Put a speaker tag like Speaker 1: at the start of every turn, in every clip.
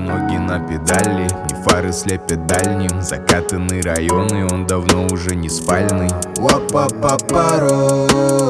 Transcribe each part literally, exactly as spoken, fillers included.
Speaker 1: ноги на педали, мне фары слепят дальним. Закатанный район, и он давно уже не спальный.
Speaker 2: Уапапапаро,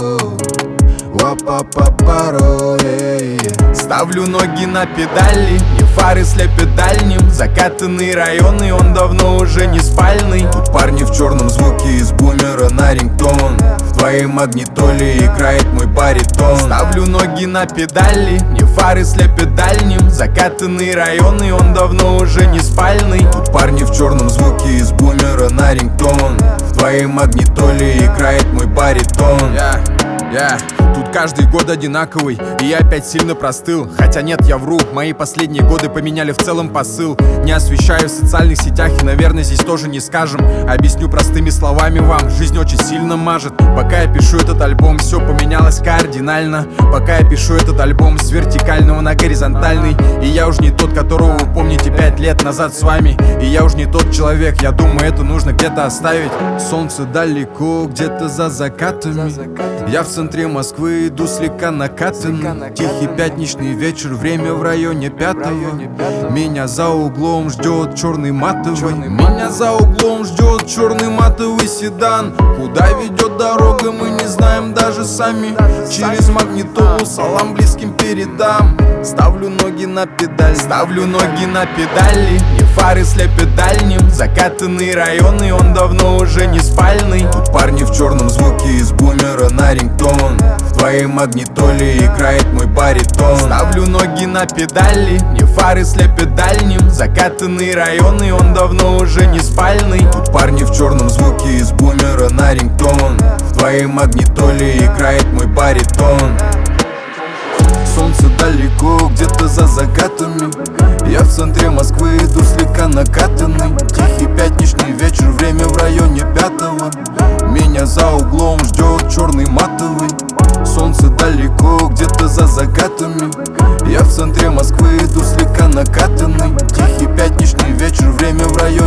Speaker 2: уапапапаро,
Speaker 1: ставлю ноги на педали, мне фары слепят дальним. Закатанный район, и он давно уже не спальный.
Speaker 2: Тут парни в черном звуке из бумера на рингтон. В твоей магнитоле играет мой баритон.
Speaker 1: Ставлю ноги на педали, мне фары слепят дальним. Закатанный район, и он давно уже не спальный.
Speaker 2: Тут парни в черном звуке из бумера на рингтон. В твоей магнитоле играет мой баритон.
Speaker 1: Yeah. Yeah. Тут каждый год одинаковый, и я опять сильно простыл. Хотя нет, я вру, мои последние годы поменяли в целом посыл. Не освещаю в социальных сетях, и, наверное, здесь тоже не скажем. Объясню простыми словами вам, жизнь очень сильно мажет. Пока я пишу этот альбом, все поменялось кардинально. Пока я пишу этот альбом с вертикального на горизонтальный. И я уж не тот, которого вы помните пять лет назад с вами. И я уж не тот человек, я думаю, это нужно где-то оставить. Солнце далеко, где-то за закатами. Я в центре Москвы, иду слегка накатанный. Тихий пятничный вечер, время в районе пятого. Меня за углом ждет черный матовый. Меня за углом ждет черный матовый седан. Куда ведет дорога, мы не знаем даже сами. Через магнитолу салам близким передам. Ставлю ноги на педаль, ставлю ноги на педали. Мне фары слепят дальним. Закатанный район, и он давно уже не спальный.
Speaker 2: Тут парни в черном звуке из бумера на рингтон. В твоей магнитоле играет мой баритон.
Speaker 1: Ставлю ноги на педали, мне фары слепят дальним. Закатанный район, и он давно уже не спальный.
Speaker 2: Тут парни в черном звуке из бумера на рингтон. В твоей магнитоле играет мой баритон. Солнце далеко, где-то за закатами. Я в центре Москвы, иду слегка накатанный. Тихий пятничный вечер, время в районе пятого. Меня за углом ждет черный матовый. Солнце далеко, где-то за закатами. Я в центре Москвы, иду слегка накатанный. Тихий пятничный вечер, время в районе